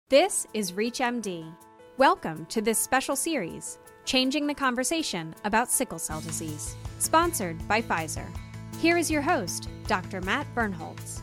This is ReachMD. Welcome to this special series, Changing the Conversation About Sickle Cell Disease, sponsored by Pfizer. Here is your host, Dr. Matt Birnholz.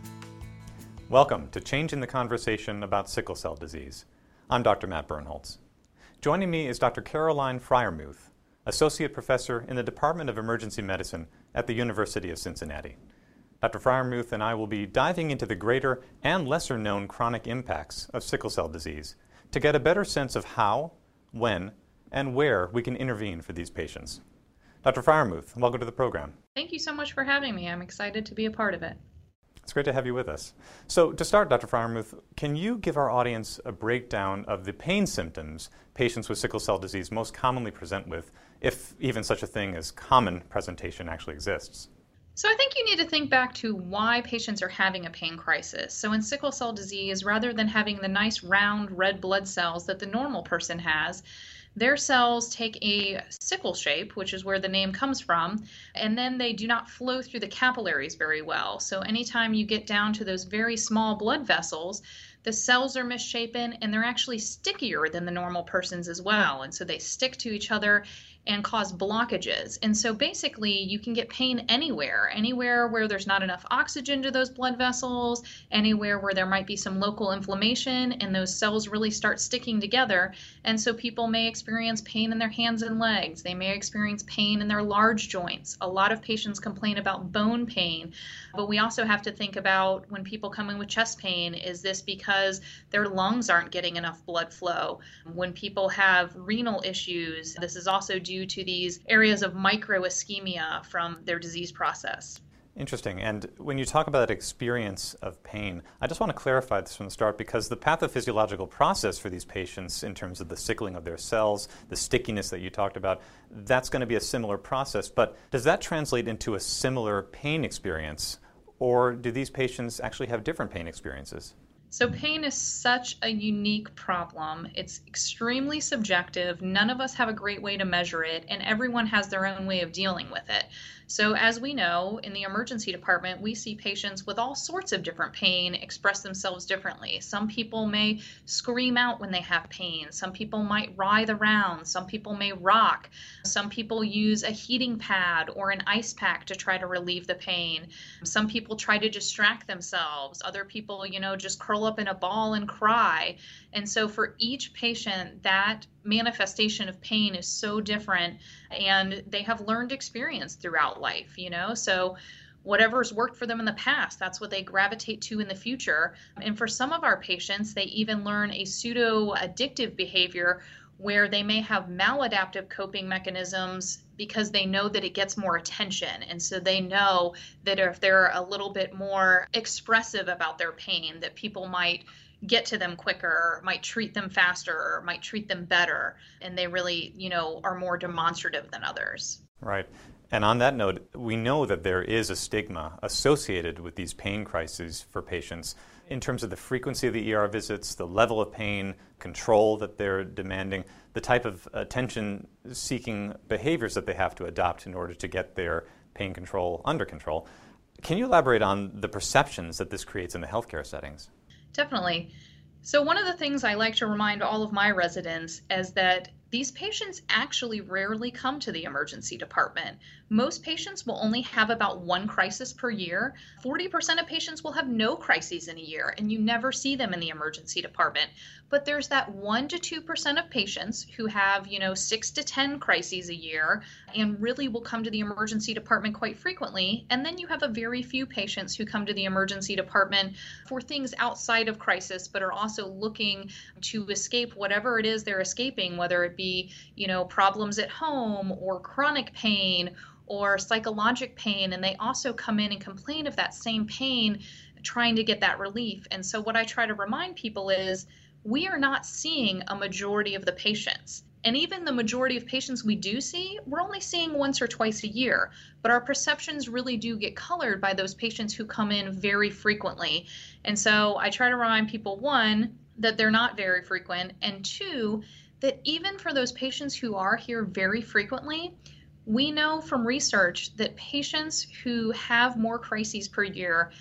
Welcome to Changing the Conversation About Sickle Cell Disease. I'm Dr. Matt Birnholz. Joining me is Dr. Caroline Freiermuth, Associate Professor in the Department of Emergency Medicine at the University of Cincinnati. Dr. Freiermuth and I will be diving into the greater and lesser-known chronic impacts of sickle cell disease to get a better sense of how, when, and where we can intervene for these patients. Dr. Freiermuth, welcome to the program. Thank you so much for having me. I'm excited to be a part of it. It's great to have you with us. So to start, Dr. Freiermuth, can you give our audience a breakdown of the pain symptoms patients with sickle cell disease most commonly present with, if even such a thing as common presentation actually exists? So I think you need to think back to why patients are having a pain crisis. So in sickle cell disease, rather than having the nice round red blood cells that the normal person has, their cells take a sickle shape, which is where the name comes from, and then they do not flow through the capillaries very well. So anytime you get down to those very small blood vessels, the cells are misshapen and they're actually stickier than the normal person's as well. And so they stick to each other and cause blockages. And so basically you can get pain anywhere where there's not enough oxygen to those blood vessels, anywhere where there might be some local inflammation and those cells really start sticking together. And so people may experience pain in their hands and legs. They may experience pain in their large joints. A lot of patients complain about bone pain, but we also have to think about when people come in with chest pain, is this because their lungs aren't getting enough blood flow? When people have renal issues, this is also due to these areas of microischemia from their disease process. Interesting. And when you talk about that experience of pain, I just want to clarify this from the start because the pathophysiological process for these patients in terms of the sickling of their cells, the stickiness that you talked about, that's going to be a similar process. But does that translate into a similar pain experience, or do these patients actually have different pain experiences? So pain is such a unique problem. It's extremely subjective. None of us have a great way to measure it, and everyone has their own way of dealing with it. So as we know, in the emergency department, we see patients with all sorts of different pain express themselves differently. Some people may scream out when they have pain. Some people might writhe around. Some people may rock. Some people use a heating pad or an ice pack to try to relieve the pain. Some people try to distract themselves. Other people, just curl up in a ball and cry. And so for each patient, that manifestation of pain is so different, and they have learned experience throughout life, so whatever's worked for them in the past, that's what they gravitate to in the future. And for some of our patients, they even learn a pseudo-addictive behavior where they may have maladaptive coping mechanisms because they know that it gets more attention. And so they know that if they're a little bit more expressive about their pain, that people might get to them quicker, might treat them faster, might treat them better. And they really, are more demonstrative than others. Right. And on that note, we know that there is a stigma associated with these pain crises for patients in terms of the frequency of the ER visits, the level of pain, control that they're demanding, the type of attention-seeking behaviors that they have to adopt in order to get their pain control under control. Can you elaborate on the perceptions that this creates in the healthcare settings? Definitely. So one of the things I like to remind all of my residents is that these patients actually rarely come to the emergency department. Most patients will only have about one crisis per year. 40% of patients will have no crises in a year, and you never see them in the emergency department. But there's that 1 to 2% of patients who have, 6 to 10 crises a year and really will come to the emergency department quite frequently. And then you have a very few patients who come to the emergency department for things outside of crisis, but are also looking to escape whatever it is they're escaping, whether it be, problems at home or chronic pain or psychologic pain. And they also come in and complain of that same pain, trying to get that relief. And so what I try to remind people is we are not seeing a majority of the patients. And even the majority of patients we do see, we're only seeing once or twice a year. But our perceptions really do get colored by those patients who come in very frequently. And so I try to remind people, one, that they're not very frequent, and two, that even for those patients who are here very frequently, we know from research that patients who have more crises per year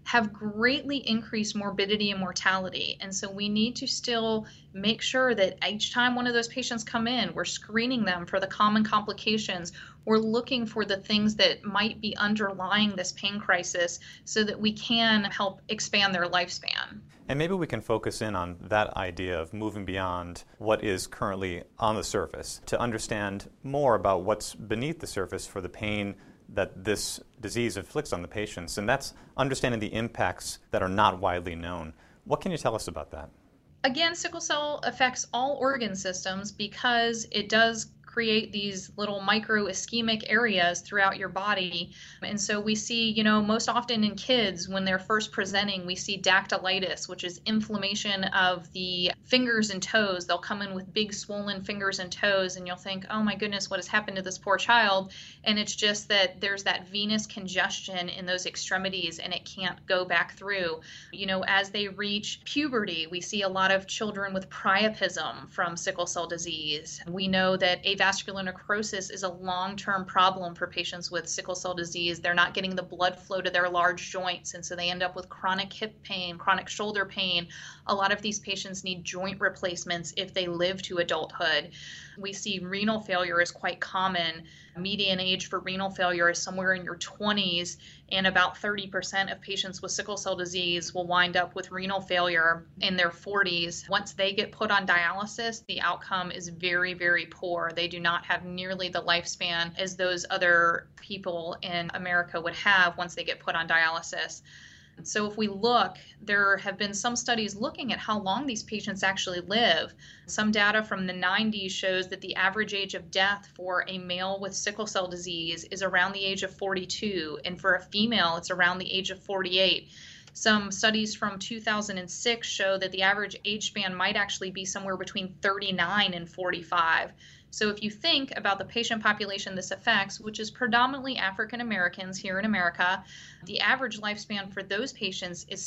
have greatly increased morbidity and mortality. And so we need to still make sure that each time one of those patients come in, we're screening them for the common complications. We're looking for the things that might be underlying this pain crisis so that we can help expand their lifespan. And maybe we can focus in on that idea of moving beyond what is currently on the surface to understand more about what's beneath the surface for the pain that this disease inflicts on the patients, and that's understanding the impacts that are not widely known. What can you tell us about that? Again, sickle cell affects all organ systems because it does create these little micro ischemic areas throughout your body. And so we see, most often in kids, when they're first presenting, we see dactylitis, which is inflammation of the fingers and toes. They'll come in with big swollen fingers and toes, and you'll think, oh my goodness, what has happened to this poor child? And it's just that there's that venous congestion in those extremities and it can't go back through. As they reach puberty, we see a lot of children with priapism from sickle cell disease. We know that avascular necrosis is a long-term problem for patients with sickle cell disease. They're not getting the blood flow to their large joints, and so they end up with chronic hip pain, chronic shoulder pain. A lot of these patients need joint replacements if they live to adulthood. We see renal failure is quite common. Median age for renal failure is somewhere in your 20s, and about 30% of patients with sickle cell disease will wind up with renal failure in their 40s. Once they get put on dialysis, the outcome is very, very poor. They do not have nearly the lifespan as those other people in America would have once they get put on dialysis. So if we look, there have been some studies looking at how long these patients actually live. Some data from the 90s shows that the average age of death for a male with sickle cell disease is around the age of 42, and for a female, it's around the age of 48. Some studies from 2006 show that the average age span might actually be somewhere between 39 and 45. So if you think about the patient population this affects, which is predominantly African Americans here in America, the average lifespan for those patients is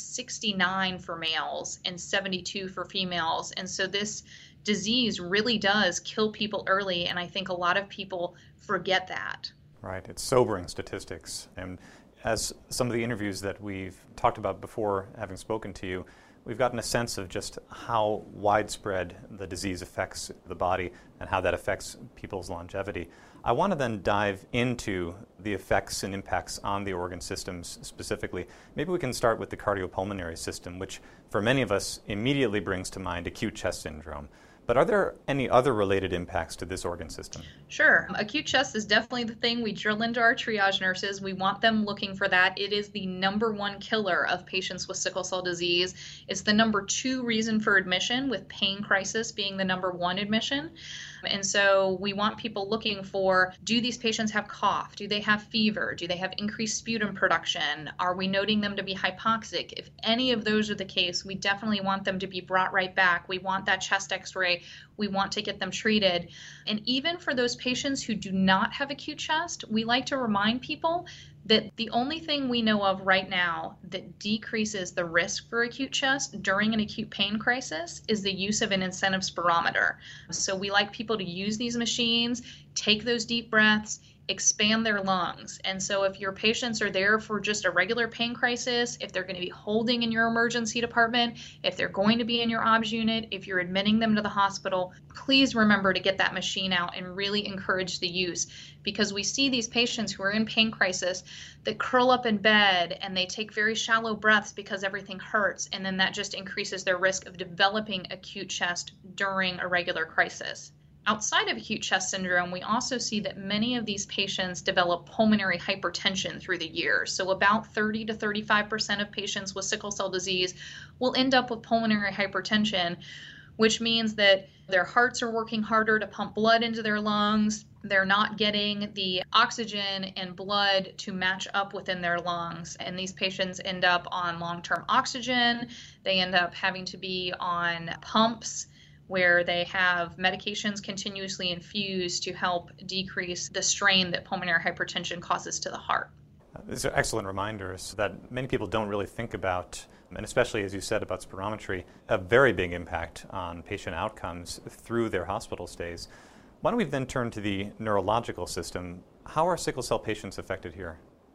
69 for males and 72 for females. And so this disease really does kill people early, and I think a lot of people forget that. Right. It's sobering statistics. And as some of the interviews that we've talked about before having spoken to you, we've gotten a sense of just how widespread the disease affects the body and how that affects people's longevity. I want to then dive into the effects and impacts on the organ systems specifically. Maybe we can start with the cardiopulmonary system, which for many of us immediately brings to mind acute chest syndrome. But are there any other related impacts to this organ system? Sure. Acute chest is definitely the thing we drill into our triage nurses. We want them looking for that. It is the number one killer of patients with sickle cell disease. It's the number 2 reason for admission, with pain crisis being the number 1 admission. And so we want people looking for, do these patients have cough? Do they have fever? Do they have increased sputum production? Are we noting them to be hypoxic? If any of those are the case, we definitely want them to be brought right back. We want that chest x-ray. We want to get them treated. And even for those patients who do not have acute chest, we like to remind people that the only thing we know of right now that decreases the risk for acute chest during an acute pain crisis is the use of an incentive spirometer. So we like people to use these machines, take those deep breaths, expand their lungs. And so if your patients are there for just a regular pain crisis, if they're going to be holding in your emergency department, if they're going to be in your OBS unit, if you're admitting them to the hospital, please remember to get that machine out and really encourage the use, because we see these patients who are in pain crisis that curl up in bed and they take very shallow breaths because everything hurts, and then that just increases their risk of developing acute chest during a regular crisis. Outside of acute chest syndrome, we also see that many of these patients develop pulmonary hypertension through the years. So about 30 to 35% of patients with sickle cell disease will end up with pulmonary hypertension, which means that their hearts are working harder to pump blood into their lungs. They're not getting the oxygen and blood to match up within their lungs. And these patients end up on long-term oxygen. They end up having to be on pumps where they have medications continuously infused to help decrease the strain that pulmonary hypertension causes to the heart. These are excellent reminders that many people don't really think about, and especially, as you said, about spirometry, a very big impact on patient outcomes through their hospital stays. Why don't we then turn to the neurological system? How are sickle cell patients affected here?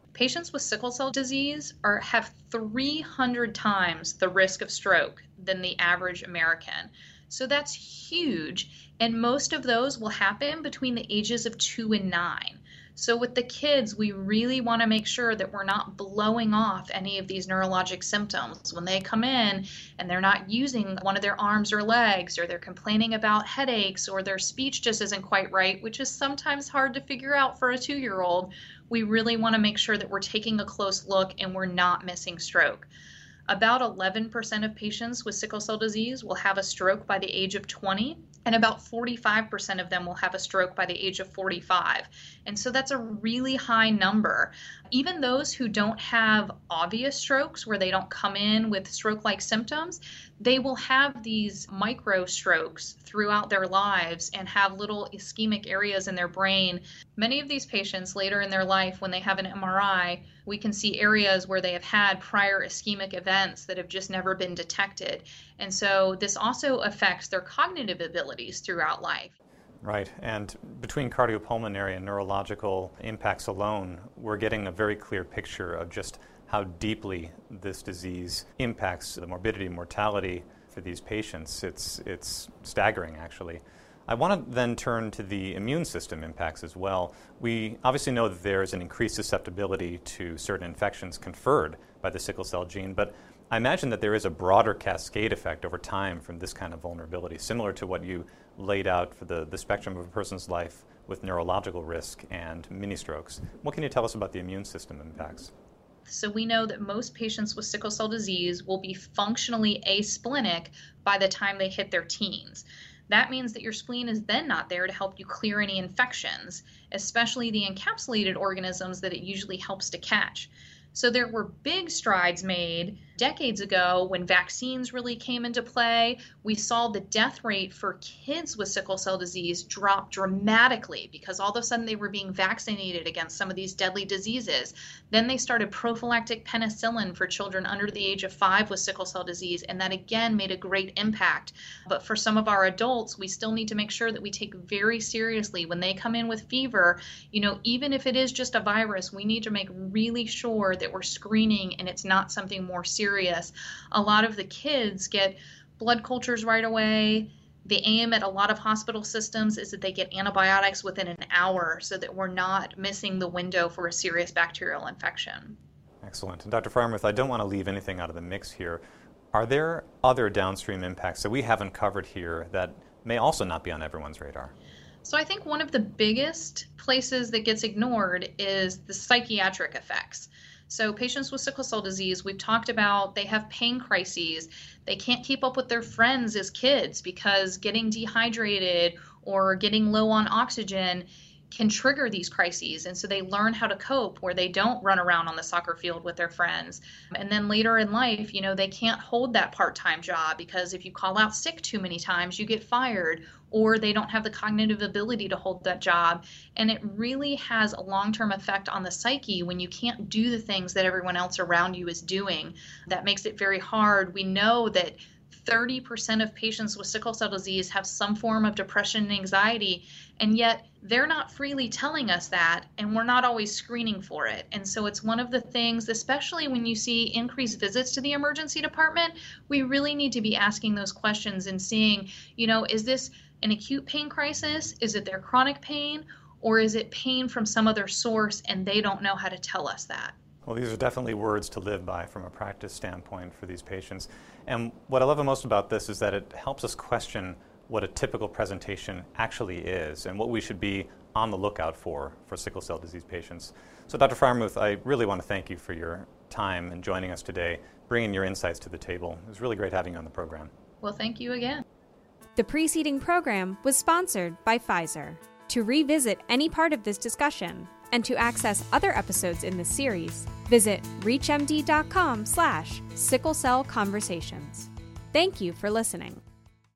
Patients with sickle cell disease have 300 times the risk of stroke than the average American. So that's huge. And most of those will happen between the ages of 2 and 9. So with the kids, we really want to make sure that we're not blowing off any of these neurologic symptoms. When they come in and they're not using one of their arms or legs, or they're complaining about headaches, or their speech just isn't quite right, which is sometimes hard to figure out for a 2-year-old, we really want to make sure that we're taking a close look and we're not missing stroke. About 11% of patients with sickle cell disease will have a stroke by the age of 20, and about 45% of them will have a stroke by the age of 45. And so that's a really high number. Even those who don't have obvious strokes, where they don't come in with stroke-like symptoms, they will have these micro strokes throughout their lives and have little ischemic areas in their brain. Many of these patients later in their life, when they have an MRI, we can see areas where they have had prior ischemic events that have just never been detected. And so this also affects their cognitive abilities throughout life. Right, and between cardiopulmonary and neurological impacts alone, we're getting a very clear picture of just how deeply this disease impacts the morbidity and mortality for these patients. It's staggering, actually. I want to then turn to the immune system impacts as well. We obviously know that there's an increased susceptibility to certain infections conferred by the sickle cell gene, but I imagine that there is a broader cascade effect over time from this kind of vulnerability, similar to what you laid out for the spectrum of a person's life with neurological risk and mini strokes. What can you tell us about the immune system impacts? So we know that most patients with sickle cell disease will be functionally asplenic by the time they hit their teens. That means that your spleen is then not there to help you clear any infections, especially the encapsulated organisms that it usually helps to catch. So there were big strides made decades ago when vaccines really came into play. We saw the death rate for kids with sickle cell disease drop dramatically because all of a sudden they were being vaccinated against some of these deadly diseases. Then they started prophylactic penicillin for children under the age of 5 with sickle cell disease, and that again made a great impact. But for some of our adults, we still need to make sure that we take very seriously when they come in with fever. Even if it is just a virus, we need to make really sure that we're screening and it's not something more serious. A lot of the kids get blood cultures right away. The aim at a lot of hospital systems is that they get antibiotics within an hour so that we're not missing the window for a serious bacterial infection. Excellent. And Dr. Freiermuth, I don't want to leave anything out of the mix here. Are there other downstream impacts that we haven't covered here that may also not be on everyone's radar? So I think one of the biggest places that gets ignored is the psychiatric effects. So patients with sickle cell disease, we've talked about, they have pain crises. They can't keep up with their friends as kids because getting dehydrated or getting low on oxygen can trigger these crises. And so they learn how to cope where they don't run around on the soccer field with their friends. And then later in life, they can't hold that part-time job because if you call out sick too many times, you get fired, or they don't have the cognitive ability to hold that job. And it really has a long-term effect on the psyche when you can't do the things that everyone else around you is doing. That makes it very hard. We know that 30% of patients with sickle cell disease have some form of depression and anxiety, and yet they're not freely telling us that, and we're not always screening for it. And so it's one of the things, especially when you see increased visits to the emergency department, we really need to be asking those questions and seeing, is this an acute pain crisis? Is it their chronic pain? Or is it pain from some other source and they don't know how to tell us that? Well, these are definitely words to live by from a practice standpoint for these patients. And what I love most about this is that it helps us question what a typical presentation actually is and what we should be on the lookout for sickle cell disease patients. So Dr. Freiermuth, I really want to thank you for your time and joining us today, bringing your insights to the table. It was really great having you on the program. Well, thank you again. The preceding program was sponsored by Pfizer. To revisit any part of this discussion and to access other episodes in this series, visit reachmd.com/sickle cell conversations. Thank you for listening.